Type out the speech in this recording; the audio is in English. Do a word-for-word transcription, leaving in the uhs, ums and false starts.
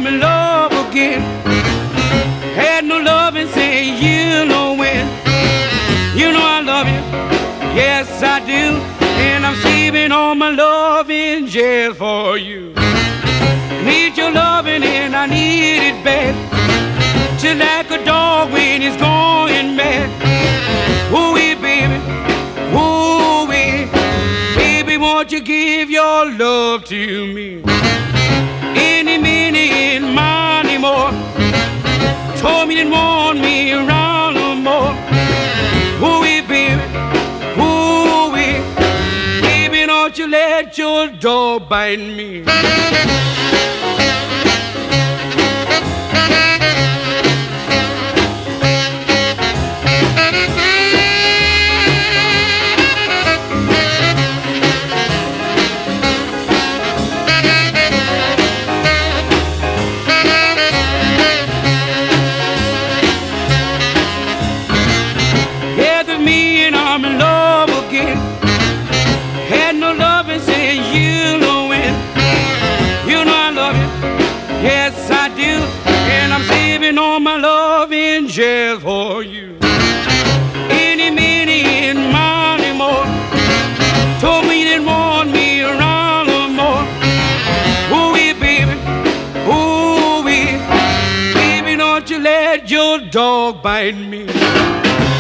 I'm in love again. Had no love and say you know when. You know I love you, yes I do. And I'm saving all my love in jail for you. Need your loving and I need it bad. Just like a dog when he's going mad. Ooh-wee, baby, ooh-wee. Baby, won't you give your love to me? Any minute and money more. Told me you didn't want me around no more. Ooh-wee, baby, ooh-wee. Baby, don't you let your dog bite me. I'm in love again. Had no love and say you know when. You know I love you, yes I do. And I'm saving all my love in jail for you. Any minute and money more. Told me you didn't want me around no more. Ooh-wee, baby, ooh-wee. Baby, don't you let your dog bite me.